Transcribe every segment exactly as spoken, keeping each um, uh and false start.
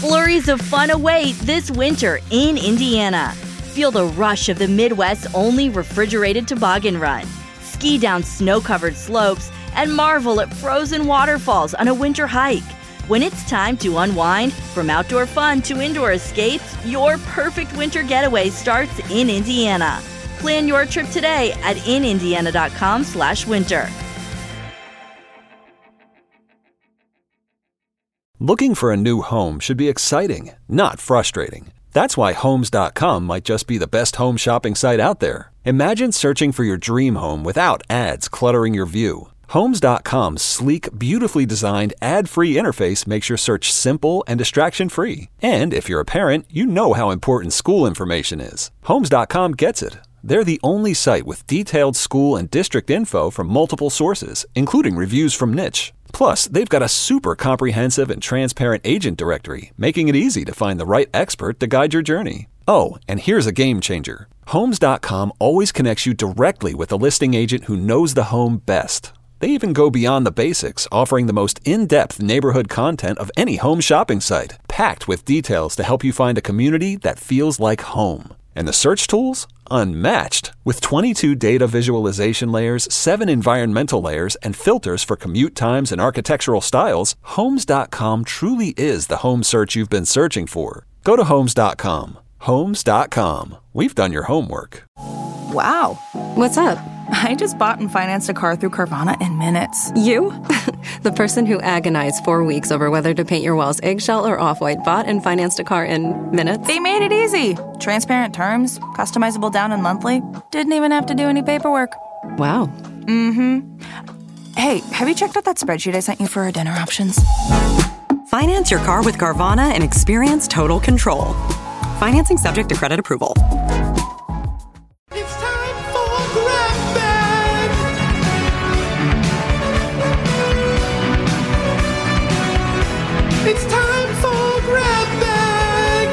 Flurries of fun await this winter in Indiana. Feel the rush of the Midwest's only refrigerated toboggan run. Ski down snow-covered slopes and marvel at frozen waterfalls on a winter hike. When it's time to unwind, from outdoor fun to indoor escapes, your perfect winter getaway starts in Indiana. Plan your trip today at in indiana dot com slash winter. Looking for a new home should be exciting, not frustrating. That's why Homes dot com might just be the best home shopping site out there. Imagine searching for your dream home without ads cluttering your view. Homes dot com's sleek, beautifully designed, ad-free interface makes your search simple and distraction-free. And if you're a parent, you know how important school information is. Homes dot com gets it. They're the only site with detailed school and district info from multiple sources, including reviews from Niche. Plus, they've got a super comprehensive and transparent agent directory, making it easy to find the right expert to guide your journey. Oh, and here's a game changer. Homes dot com always connects you directly with a listing agent who knows the home best. They even go beyond the basics, offering the most in-depth neighborhood content of any home shopping site, packed with details to help you find a community that feels like home. And the search tools? Unmatched. With twenty-two data visualization layers, seven environmental layers, and filters for commute times and architectural styles, Homes dot com truly is the home search you've been searching for. Go to Homes dot com. Homes dot com. We've done your homework. Wow. What's up? I just bought and financed a car through Carvana in minutes. You? The person who agonized four weeks over whether to paint your walls eggshell or off-white bought and financed a car in minutes? They made it easy. Transparent terms, customizable down and monthly. Didn't even have to do any paperwork. Wow. Mm-hmm. Hey, have you checked out that spreadsheet I sent you for our dinner options? Finance your car with Carvana and experience total control. Financing subject to credit approval. It's time for Grab Bag. It's time for Grab Bag.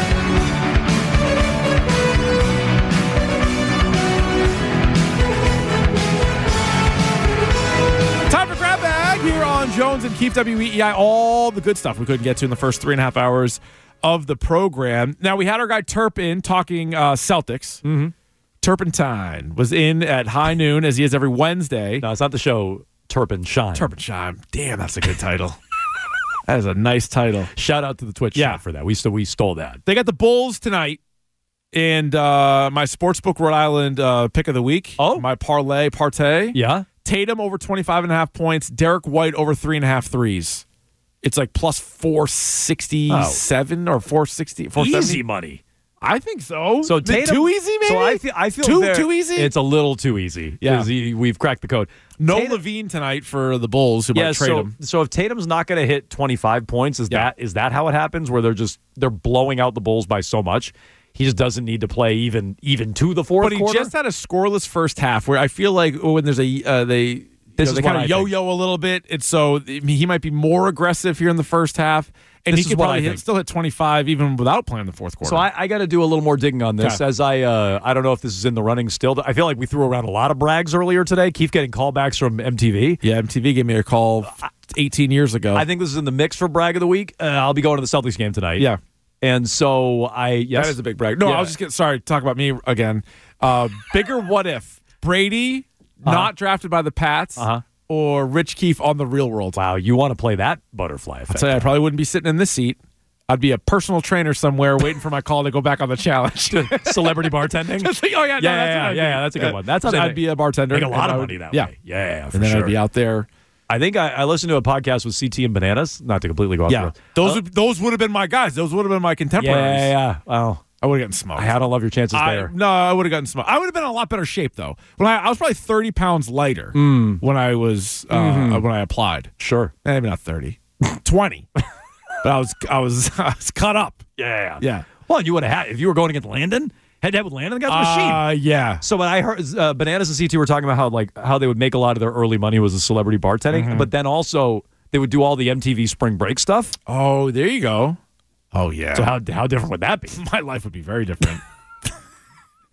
Time for Grab Bag here on Jones and Keefe W E E I. All the good stuff we couldn't get to in the first three and a half hours of the program. Now, we had our guy Turp in talking uh, Celtics. Mm-hmm. Turpentine was in at high noon, as he is every Wednesday. No, it's not the show Turpentine. Turpentine. Damn, that's a good title. That is a nice title. Shout out to the Twitch Yeah. chat for that. We, st- we stole that. They got the Bulls tonight. And uh, my Sportsbook Rhode Island uh, pick of the week. Oh. My parlay partay. Yeah? Tatum over twenty-five and a half points. Derek White over three and a half threes. It's like plus four sixty-seven or four sixty. four seventy. Easy money. I think so. So Is it Tatum, too easy, maybe? So I feel, I feel too, very- too easy? It's a little too easy. Yeah. 'Cause he- we've cracked the code. No Tatum- Levine tonight for the Bulls, who Yeah, might trade so, him. so if Tatum's not going to hit twenty-five points, is Yeah. that is that how it happens? Where they're just they're blowing out the Bulls by so much, he just doesn't need to play even even to the fourth But he quarter. just had a scoreless first half where I feel like when there's a uh, they This you know, is they what kind I of think. yo-yo a little bit. It's so he might be more aggressive here in the first half, and This he is could what probably I hit, think. still hit twenty-five even without playing the fourth quarter. So I, I got to do a little more digging on this. Okay. As I, uh, I don't know if this is in the running still. I feel like we threw around a lot of brags earlier today. Keep getting callbacks from M T V. yeah, M T V gave me a call eighteen years ago. I think this is in the mix for brag of the week. Uh, I'll be going to the Celtics game tonight. yeah, and so I yes, that is a big brag. No, Yeah. I was just getting sorry. Talk about me again. Uh, bigger what if Brady Uh-huh. not drafted by the Pats Uh-huh. or Rich Keefe on the Real World. Wow, you want to play that butterfly effect? I'll tell you, I probably wouldn't be sitting in this seat. I'd be a personal trainer somewhere waiting for my call to go back on the challenge. Celebrity bartending. Just like, oh, yeah, no, yeah, that's yeah, what yeah, I'd yeah, be. that's a good one. That's how So they I'd make- be a bartender. Make a lot and of I would- money that yeah. way. Yeah, for And then sure. I'd be out there. I think I, I listened to a podcast with C T and Bananas. Not to completely go off. Yeah, the- those Oh, would, those would have been my guys. Those would have been my yeah, contemporaries. yeah, yeah. Well, I would have gotten smoked. I don't love your chances I- there. No, I would have gotten smoked. I would have been in a lot better shape though. When I, I was probably thirty pounds lighter Mm. when I was uh, Mhm. when I applied. Sure, Maybe not thirty, twenty. But I was I was I was cut up. yeah, Yeah. Well, you would have had if you were going against Landon. Head to head with Landon, the guy's a machine. Uh, yeah. So when I heard uh, Bananas and C T were talking about how like how they would make a lot of their early money was a celebrity bartending, Mhm. but then also they would do all the M T V Spring Break stuff. Oh, there you go. Oh yeah. So how how different would that be? My life would be very different.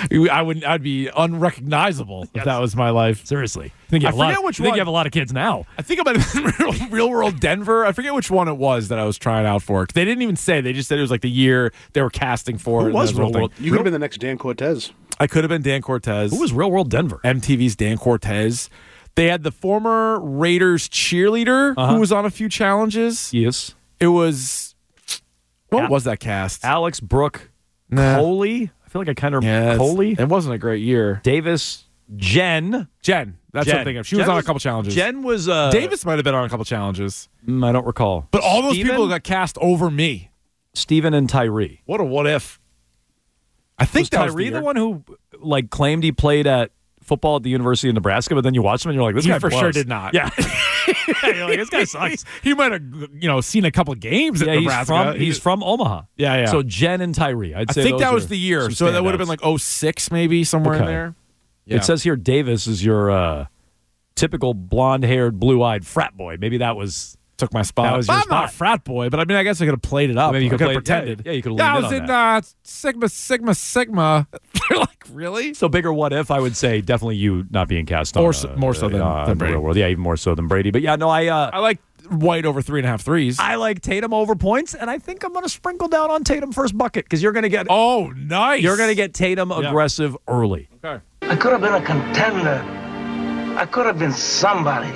I would I'd be unrecognizable yes. if that was my life. Seriously. I think you have, I a, lot forget of, which I think one. you have a lot of kids now. I think about real, real World Denver. I forget which one it was that I was trying out for. They didn't even say. They just said it was like the year they were casting for. Who it was Real World? You could have been the next Dan Cortez. I could have been Dan Cortez. Who was Real World Denver? M T V's Dan Cortez. They had the former Raiders cheerleader uh-huh. who was on a few challenges. Yes. It was, what Al- was that cast? Alex Brooke Nah. Coley. I feel like I kind of yeah, Coley. It wasn't a great year. Davis. Jen. Jen. That's Jen. what I'm thinking of. She Jen was on was, a couple challenges. Jen was. Uh, Davis might have been on a couple challenges. Mm, I don't recall. But all those Steven? people got cast over me. Steven and Tyree. What a what if. I think was that Tyree was the, the one who like claimed he played at football at the University of Nebraska, but then you watch him and you're like, this he guy for blows. sure did not. Yeah. You're like, this guy sucks. He might have, you know, seen a couple games at yeah, he's Nebraska. from he's from Omaha. Yeah, yeah. So Jen and Tyree. I'd I say think those that was are the year. some So that would have standouts. been like oh six maybe, somewhere in Okay. there. Yeah. It says here Davis is your uh, typical blonde-haired, blue-eyed frat boy. Maybe that was took my spot. That was your I'm not a spot. fret boy, but I mean, I guess I could have played it up. Maybe you I could could have play- pretended. yeah, yeah, you could have Yeah, I leaned was in in on uh, Sigma, Sigma, Sigma. They're like, really? So bigger what if, I would say definitely you not being cast on. More so- uh, more so than- uh, than Brady. Real World. Yeah, even more so than Brady. But yeah, no, I uh, I like White over three and a half threes. I like Tatum over points, and I think I'm going to sprinkle down on Tatum first bucket because you're going to get oh, nice. you're going to get Tatum Yeah. aggressive early. Okay. I could have been a contender. I could have been somebody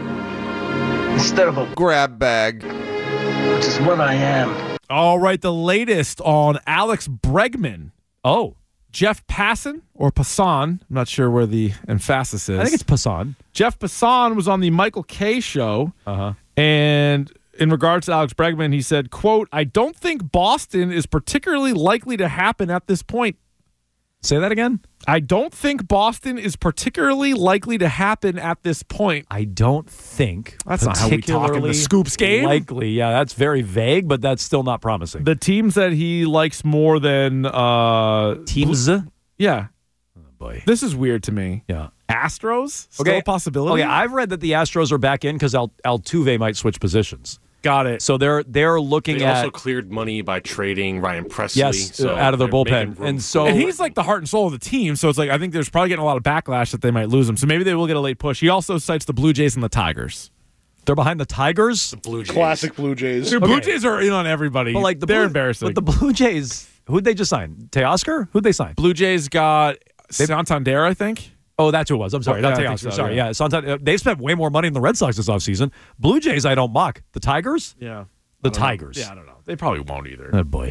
instead of a Grab bag. which is what I am. All right, the latest on Alex Bregman. Oh, Jeff Passan or Passan. I'm not sure where the emphasis is. I think it's Passan. Jeff Passan was on the Michael Kay show. Uh-huh. And in regards to Alex Bregman, he said, quote, I don't think Boston is particularly likely to happen at this point. Say that again. I don't think Boston is particularly likely to happen at this point. I don't think That's not how we talk in the particularly Scoops game. Likely, yeah, that's very vague, but that's still not promising. The teams that he likes more than uh Teams? Oh yeah. boy. This is weird to me. Yeah. Astros? Still Okay. a possibility? Okay, I've read that the Astros are back in because Al- Altuve might switch positions. Got it. So they're they're looking They at also cleared money by trading Ryan Presley. yes so out of their they're making bullpen, room and for- so And he's like the heart and soul of the team, so it's like I think there's probably getting a lot of backlash that they might lose him. So maybe they will get a late push. He also cites the Blue Jays and the Tigers. they're behind the Tigers. Blue Jays. Classic Blue Jays. Dude, Blue Jays are in on everybody. But like the They're Blue, embarrassing. But the Blue Jays, who'd they just sign? Teoscar? Who'd they sign? Blue Jays got Santander, I think. Oh, that's who it was. I'm sorry, Oh, not yeah, I think Teoscar. so, sorry, yeah. yeah. Santander, they spent way more money than the Red Sox this offseason. Blue Jays, I don't mock. The Tigers? Yeah. The Tigers. Yeah, I don't know. They probably won't either. Oh, boy.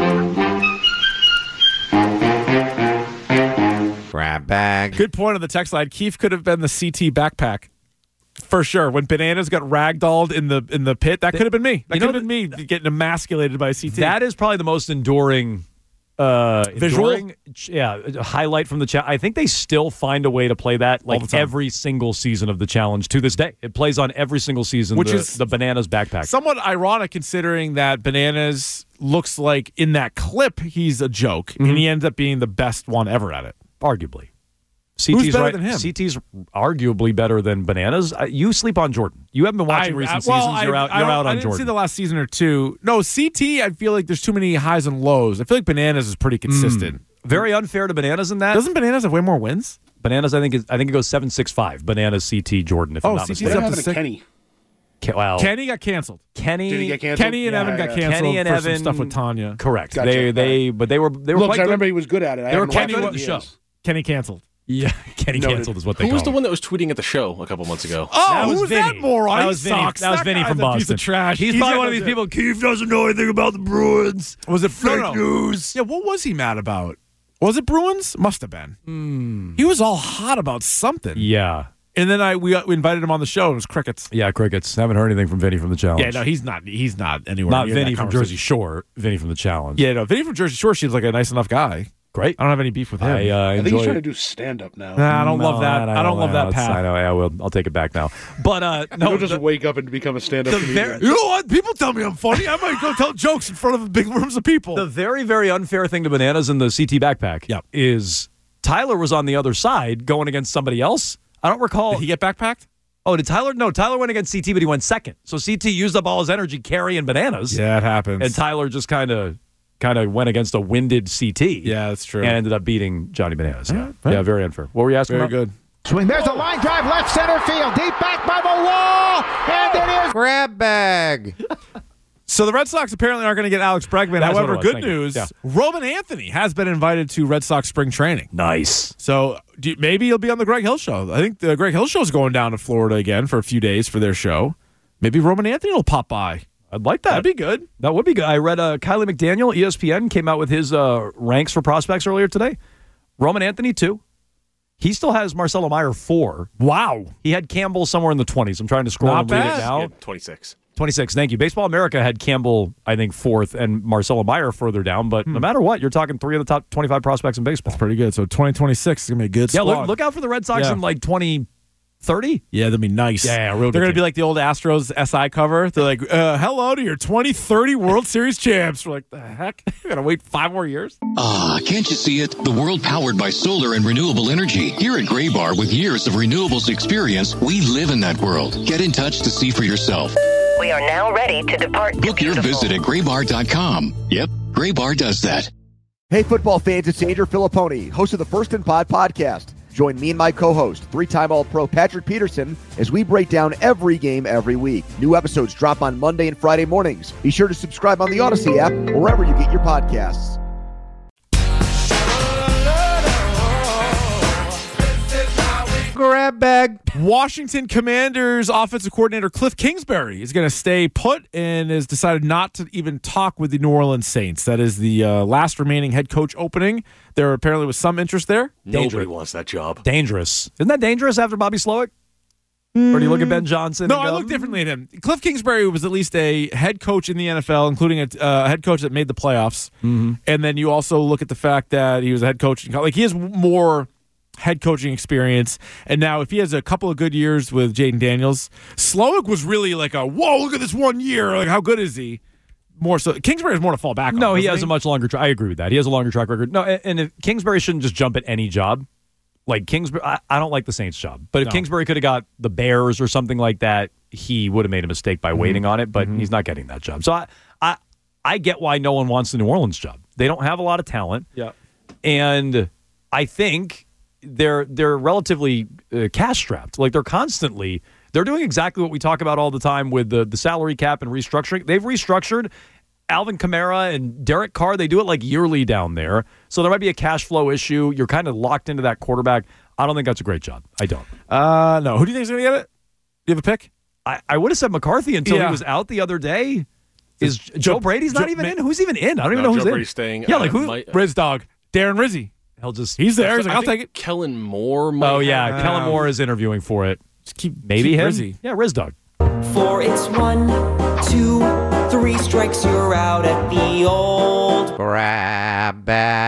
Grab bag. Good point on the text line. Keith could have been the C T backpack. For sure. When Bananas got ragdolled in the in the pit, that could have been me. That You could know have been me getting emasculated by a C T. That is probably the most enduring uh, Visual? enduring, ch- yeah, highlight from the challenge. I think they still find a way to play that All the like time. every single season of the challenge to this day. It plays on every single season. Which the, is the Bananas backpack. somewhat ironic considering that Bananas looks like in that clip he's a joke, Mm-hmm. and he ends up being the best one ever at it. Arguably. Who's CT's better right, than him? C T's arguably better than Bananas. Uh, you sleep on Jordan. You haven't been watching I- recent I- well, seasons. You're I- out. I You're don't- out I on didn't Jordan. see the last season or two. No, C T, I feel like there's too many highs and lows. I feel like Bananas is pretty consistent. Very unfair to Bananas in that. Doesn't Bananas have way more wins? Bananas, I think, is, I think it goes seven six five. Bananas, C T, Jordan. If Oh, I'm not C T's What mistaken. up to happened to six. Kenny? Ke- wow. Kenny got canceled. Kenny. Did he get canceled? Kenny and Yeah, Evan got yeah. canceled Kenny and for Evan some stuff with Tanya. Correct. Gotcha. They they but they were they were Looks, quite I good. remember he was good at it. I They were haven't quite watched good it at the in show. years. Kenny canceled. Yeah, Kenny Noted. canceled is what they Who call was the it. one that was tweeting at the show a couple months ago? Oh, That was who was Vinny. that moron? That He was Vinny. sucks. That was Vinny guy's from a Boston. Piece of trash. He's, He's probably got one of no these shit. people. Keith doesn't know anything about the Bruins. Was it Fake no, no. news? Yeah, what was he mad about? Was it Bruins? Must have been. He was all hot about something. Yeah, And then I we, we invited him on the show. And it was crickets. yeah. Crickets. Haven't heard anything from Vinny from the challenge. Yeah, no, he's not. He's not anywhere. not near Vinny that from conversation. Jersey Shore. Vinny from the challenge. Yeah, no, Vinny from Jersey Shore seems like a nice enough guy. Great. I don't have any beef with him. I, uh, I think enjoy he's trying to it. do stand up now. Nah, I don't love No, that. I, don't love know, that it's- path. I know. I will. I'll take it back now. But uh, no, He'll just the- wake up and become a stand up the comedian. very- You know what? People tell me I'm funny. I might go tell jokes in front of big rooms of people. The very, very unfair thing to Bananas in the C T backpack Yep. is Tyler was on the other side going against somebody else. I don't recall. Did he get backpacked? Oh, did Tyler? No, Tyler went against C T, but he went second. So C T used up all his energy carrying Bananas. Yeah, it happens. And Tyler just kind of kind of went against a winded C T. Yeah, that's true. And ended up beating Johnny Bananas. Yeah, right. yeah, very unfair. What were you asking Very about? good. Swing. There's a line drive left center field. Deep back by the wall. And it is. Grab bag. So the Red Sox apparently aren't going to get Alex Bregman. That's However, what it was. good Thank you. news, Yeah. Roman Anthony has been invited to Red Sox spring training. Nice. So do you, maybe he'll be on the Greg Hill Show. I think the Greg Hill Show is going down to Florida again for a few days for their show. Maybe Roman Anthony will pop by. I'd like that. That'd be good. That would be good. I read uh, Kylie McDaniel, E S P N, came out with his uh, ranks for prospects earlier today. Roman Anthony, two. He still has Marcelo Meyer, four. Wow. He had Campbell somewhere in the twenties. I'm trying to scroll Not and read bad. it now. Yeah, twenty-six. twenty-six, thank you. Baseball America had Campbell, I think, fourth, and Marcelo Meyer further down. But Hmm. no matter what, you're talking three of the top twenty-five prospects in baseball. Pretty good. So twenty twenty-six is going to be a good Yeah, squad. look, look out for the Red Sox Yeah. in like twenty thirty. Yeah, that'd be nice. Yeah, real They're good going to be team. like the old Astros S I cover. They're like, uh, hello to your twenty thirty World Series champs. We're like, the heck? We got to wait five more years? Ah, can't you see it? The world powered by solar and renewable energy. Here at Graybar, with years of renewables experience, we live in that world. Get in touch to see for yourself. We are now ready to depart. Book your visit at graybar dot com. Yep, Graybar does that. Hey, football fans, it's Andrew Filipponi, host of the First and Pod podcast. Join me and my co-host, three-time All-Pro Patrick Peterson, as we break down every game every week. New episodes drop on Monday and Friday mornings. Be sure to subscribe on the Odyssey app or wherever you get your podcasts. Grab bag. Washington Commanders offensive coordinator Cliff Kingsbury is going to stay put and has decided not to even talk with the New Orleans Saints. That is the uh, last remaining head coach opening. There apparently was some interest there. Nobody Dangerous. wants that job. Dangerous. Isn't that dangerous after Bobby Slowick? Or do you look at Ben Johnson? No, and I go, look differently at him. Cliff Kingsbury was at least a head coach in the N F L, including a uh, head coach that made the playoffs. Mm-hmm. And then you also look at the fact that he was a head coach. In, like he has more head coaching experience. And now if he has a couple of good years with Jaden Daniels, Slowick was really like a, whoa, look at this one year. Like how good is he? More so. Kingsbury is more to fall back on. No, he doesn't has a much longer track. I agree with that. He has a longer track record. No, and, and if Kingsbury shouldn't just jump at any job. Like Kingsbury, I, I don't like the Saints job. But if No. Kingsbury could have got the Bears or something like that, he would have made a mistake by Mm-hmm. waiting on it. But mm-hmm. he's not getting that job. So I, I, I get why no one wants the New Orleans job. They don't have a lot of talent. Yeah. And I think they're they're relatively uh, cash strapped. Like they're constantly they're doing exactly what we talk about all the time with the the salary cap and restructuring. They've restructured Alvin Kamara and Derek Carr. They do it like yearly down there, so there might be a cash flow issue. You're kind of locked into that quarterback. I don't think that's a great job. I don't. Uh, no. Who do you think is going to get it? Do you have a pick? I, I would have said McCarthy until Yeah. he was out the other day. Is Joe- Joe Brady's not Joe- even Ma- in? Who's even in? I don't even No, know who's Joe in. Brady's staying. Yeah, Uh, like who? might- Riz Dog. Darren Rizzi. He'll just He's there. He's I like, I'll think take it. Kellen Moore. Might Oh yeah, have- Kellen Moore is interviewing for it. Just keep Maybe keep him. Rizzi. Yeah, Riz Dog. For it's one, two, three strikes, you're out at the old. Grab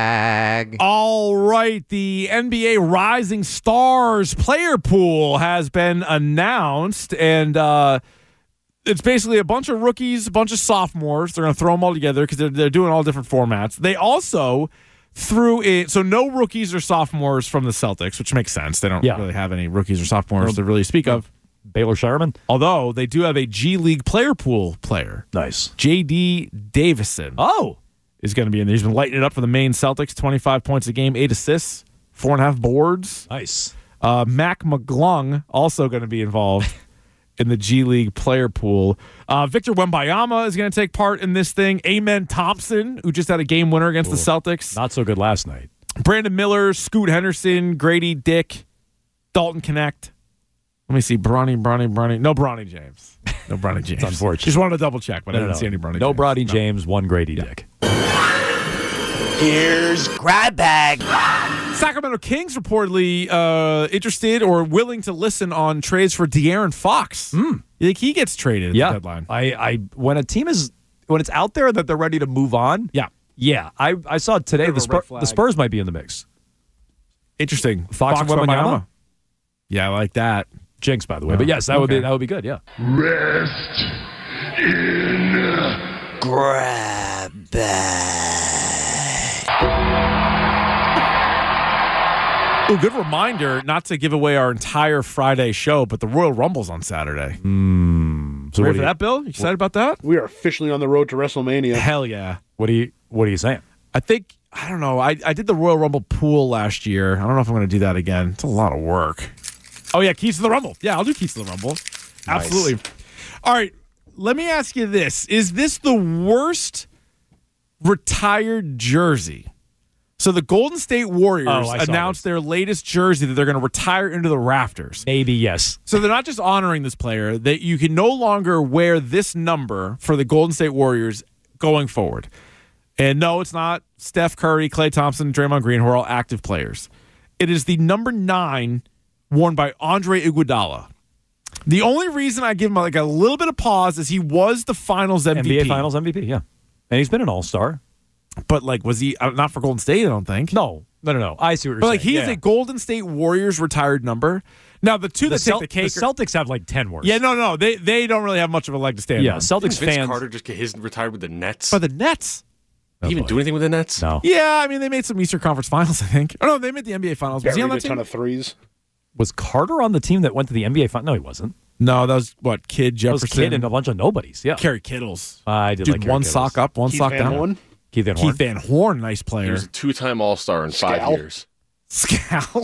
bag. All right, the N B A Rising Stars player pool has been announced, and uh, it's basically a bunch of rookies, a bunch of sophomores. They're going to throw them all together because they're, they're doing all different formats. They also threw in, so no rookies or sophomores from the Celtics, which makes sense. They don't Yeah. really have any rookies or sophomores to really speak of. Baylor Shireman. Although they do have a G League player pool player. Nice. J D Davison. Oh. Is going to be in there. He's been lighting it up for the Maine Celtics. twenty-five points a game, eight assists, four and a half boards. Nice. Uh, Mac McGlung also going to be involved in the G League player pool. Uh, Victor Wembanyama is going to take part in this thing. Amen Thompson, who just had a game winner against Ooh, the Celtics. Not so good last night. Brandon Miller, Scoot Henderson, Grady Dick, Dalton Connect. Let me see. Bronny, Bronny, Bronny. No Bronny James. No Bronny James. It's unfortunate. Just wanted to double check, but No, I didn't no, see any Bronny no James. Bronny James, one Grady Yeah. Dick. Here's grab bag. Sacramento Kings reportedly uh, interested or willing to listen on trades for De'Aaron Fox. Mm. You think he gets traded at Yeah. the deadline? I, I when a team is when it's out there that they're ready to move on. Yeah. Yeah. I, I saw today Bit of the a Spur, red flag. the Spurs might be in the mix. Interesting. Fox and Wembanyama? Yeah, I like that. Jinx, by the way. Yeah. But yes, that would be Okay. that would be good, yeah. Rest in grab bag. Ooh, good reminder not to give away our entire Friday show, but the Royal Rumble's on Saturday. Mm, so Ready what for do you, that, Bill? You excited about that? We are officially on the road to WrestleMania. Hell yeah. what do you What are you saying? I think, I don't know. I, I did the Royal Rumble pool last year. I don't know if I'm going to do that again. It's a lot of work. Oh, yeah, keys to the Rumble. Yeah, I'll do keys to the Rumble. Nice. Absolutely. All right, let me ask you this. Is this the worst retired jersey? So the Golden State Warriors oh, announced their latest jersey that they're going to retire into the rafters. Maybe, yes. So they're not just honoring this player, that you can no longer wear this number for the Golden State Warriors going forward. And no, it's not Steph Curry, Klay Thompson, Draymond Green, who are all active players. It is the number nine worn by Andre Iguodala. The only reason I give him like a little bit of pause is he was the Finals M V P. N B A Finals M V P, yeah. And he's been an All-Star. But, like, was he uh, not for Golden State, I don't think. No, no, no, no. I see what you're but, saying. like, he yeah. is a Golden State Warriors retired number. Now, the two the that Cel- take the cake. The Celtics have, like, ten worse. Yeah, no, no. They they don't really have much of a leg to stand yeah, on. Celtics Vince fans. Carter just get his retired with the Nets. But the Nets. Did he even do anything with the Nets? No. Yeah, I mean, they made some Eastern Conference Finals, I think. Oh, no, they made the N B A Finals. Was he on that a team? ton of threes. Was Carter on the team that went to the N B A Finals? No, he wasn't. No, that was, what, Kid, Jefferson? That was Kid and a bunch of nobodies, yeah. Kerry Kittles. Uh, I did Dude, like Kerry one Kittles. sock up, one Keith sock Van down. Horn? Keith Van Horn. Keith Van Horn, nice player. He was a two-time All-Star in five Scal. years. Scal.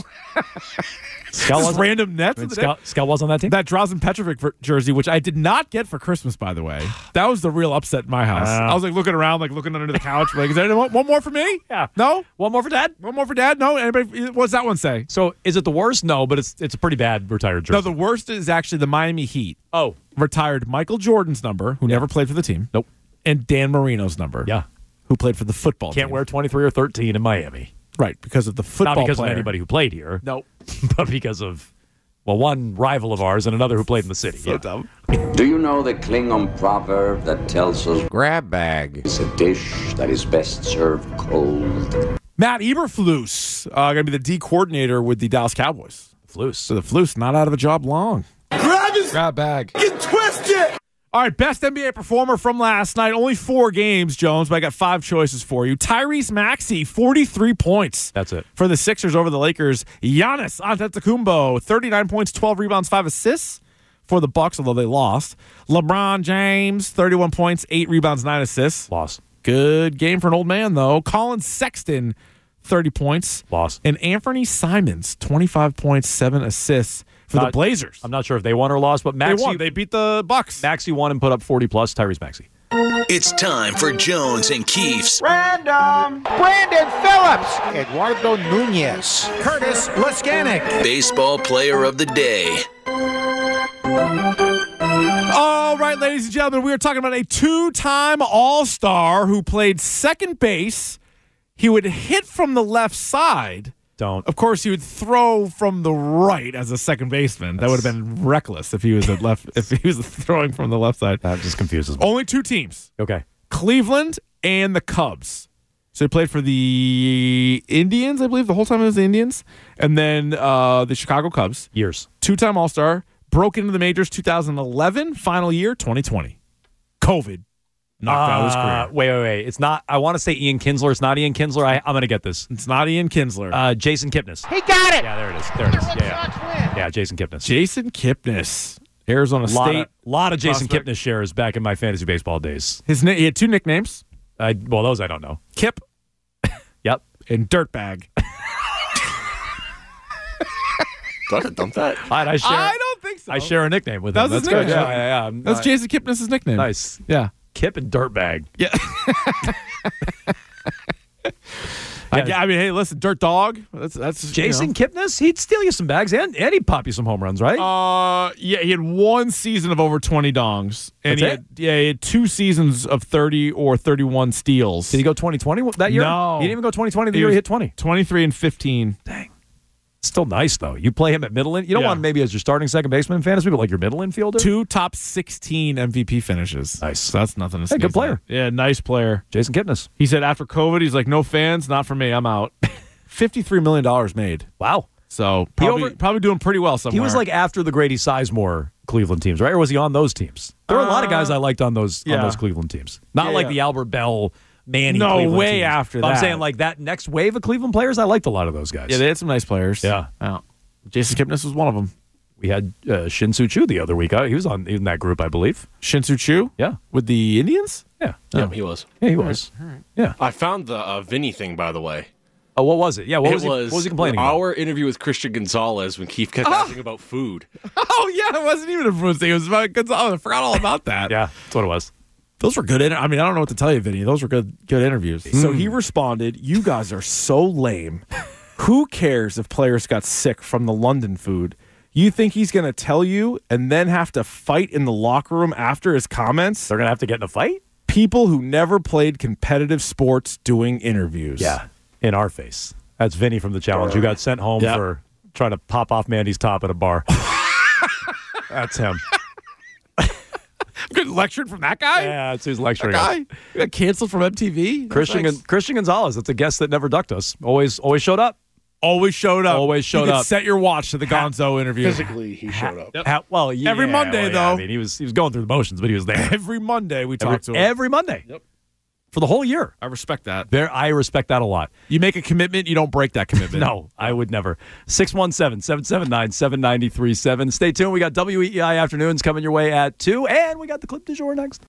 Scal Just was random Nets. I mean, in the Scal, day. Scal was on that team? That Drazen Petrovic ver- jersey, which I did not get for Christmas, by the way. That was the real upset in my house. Uh, I was like looking around, like looking under the couch. Like, is there anyone, one more for me? Yeah. No? One more for Dad? One more for Dad? No? Anybody? What does that one say? So is it the worst? No, but it's it's a pretty bad retired jersey. No, the worst is actually the Miami Heat. Oh. Retired Michael Jordan's number, who Yeah. never played for the team. Nope. And Dan Marino's number. Yeah. Who played for the football Can't team. wear twenty-three or thirteen in Miami. Right, because of the football Not because player. of anybody who played here. Nope. But because of, well, one rival of ours and another who played in the city. So yeah. dumb. Do you know the Klingon proverb that tells us Grab bag. it's a dish that is best served cold? Matt Eberflus, uh, going to be the D coordinator with the Dallas Cowboys. Flus. So the Flus not out of a job long. Grab his grab bag. Get twisted! All right, best N B A performer from last night. Only four games, Jones, but I got five choices for you. Tyrese Maxey, forty-three points. That's it. For the Sixers over the Lakers. Giannis Antetokounmpo, thirty-nine points, twelve rebounds, five assists for the Bucks, although they lost. LeBron James, thirty-one points, eight rebounds, nine assists. Loss. Good game for an old man, though. Colin Sexton, thirty points. Loss. And Anthony Simons, twenty-five points, seven assists for Not- the Blazers. I'm not sure if they won or lost, but Maxey, they won. They beat the Bucks. Maxey won and put up forty plus. Tyrese Maxey. It's time for Jones and Keefe's Random! Brandon Phillips! Eduardo Nunez. Curtis Laskanik. Baseball Player of the Day. All right, ladies and gentlemen, we are talking about a two-time All-Star who played second base. He would hit from the left side. Don't. Of course, he would throw from the right as a second baseman. That would have been reckless if he was at left. If he was throwing from the left side. That just confuses me. Only two teams: Okay. Cleveland and the Cubs. So he played for the Indians, I believe, the whole time it was the Indians, and then uh, the Chicago Cubs. Years. Two-time All-Star. Broke into the majors two thousand eleven. Final year twenty twenty. COVID knocked out his Uh, career. wait, wait, wait. It's not, I want to say Ian Kinsler. It's not Ian Kinsler. I, I'm going to get this. It's not Ian Kinsler. Uh, Jason Kipnis. He got it! Yeah, there it is. There it is. Yeah, yeah. Yeah, Jason Kipnis. Jason Kipnis, Arizona lot State. Of, lot of Jason prospect. Kipnis shares back in my fantasy baseball days. His na- he had two nicknames. I, well, those I don't know. Kip Yep. and Dirtbag. Do I have to dump that? I, I share. I don't think so. I share a nickname with That him. was his That's good. nickname. Yeah, yeah, yeah. I'm That's not- Jason Kipnis' nickname. Nice. Yeah. Kip and Dirtbag. Yeah. I, I mean, hey, listen, Dirt Dog. That's that's Jason you Kipnis, he'd steal you some bags and, and he'd pop you some home runs, right? know. Uh, yeah, he had one season of over twenty dongs, and That's he it? had, yeah, he had two seasons of thirty or thirty-one steals. Did he go twenty twenty that year? No. He didn't even go twenty twenty the He year was he hit twenty. twenty-three and fifteen. Dang. Still nice, though. You play him at middle in. You don't Yeah. want him maybe as your starting second baseman in fantasy, but like your middle infielder? Two top sixteen M V P finishes. Nice. So that's nothing to Hey, sneeze good player. at. Yeah, nice player. Jason Kipnis. He said after COVID, he's like, no fans, not for me. I'm out. fifty-three million dollars made. Wow. So probably, over- probably doing pretty well somewhere. He was like after the Grady Sizemore Cleveland teams, right? Or was he on those teams? There were a lot of guys I liked on those yeah. on those Cleveland teams. Not Yeah, like yeah. the Albert Bell, Manny No, Cleveland way teams. after But I'm that. saying like that next wave of Cleveland players, I liked a lot of those guys. Yeah, they had some nice players. Yeah. Wow. Jason Kipnis was one of them. We had uh, Shin-Soo Choo the other week. Uh, he was on in that group, I believe. Shin-Soo Choo? Yeah. With the Indians? Yeah. Yeah, Oh. he was. Yeah, he All was. right, all right. Yeah. I found the uh, Vinny thing, by the way. Oh, what was it? Yeah, what it was, he, was what was he complaining about? our interview with Christian Gonzalez when Keith kept Oh. asking about food. Oh, yeah, it wasn't even a food thing. It was about Gonzalez. I forgot all about that. Yeah, that's what it was. Those were good. Inter- I mean, I don't know what to tell you, Vinny. Those were good, good interviews. So Mm. he responded, "You guys are so lame. Who cares if players got sick from the London food? You think he's going to tell you and then have to fight in the locker room after his comments? They're going to have to get in a fight? People who never played competitive sports doing interviews." Yeah, in our face. That's Vinny from The Challenge who got sent home Yep. for trying to pop off Mandy's top at a bar. That's him. Good lectured from that guy? Yeah, that's who's lecturing That us. guy? He got canceled from M T V? No Christian, thanks. Gon- Christian Gonzalez, that's a guest that never ducked us. Always always showed up. Always showed up. Always showed you could up. Set your watch to the Gonzo interview. Physically, he showed up. Ha- well, yeah, Every Monday, well, yeah, though. I mean, he was he was going through the motions, but he was there. Every Monday we every, talk to him. every Monday. Yep. For the whole year. I respect that. There, I respect that a lot. You make a commitment, you don't break that commitment. No, I would never. six one seven, seven seven nine, seven nine three seven. Stay tuned. We got W E E I Afternoons coming your way at two, and we got the clip du jour next.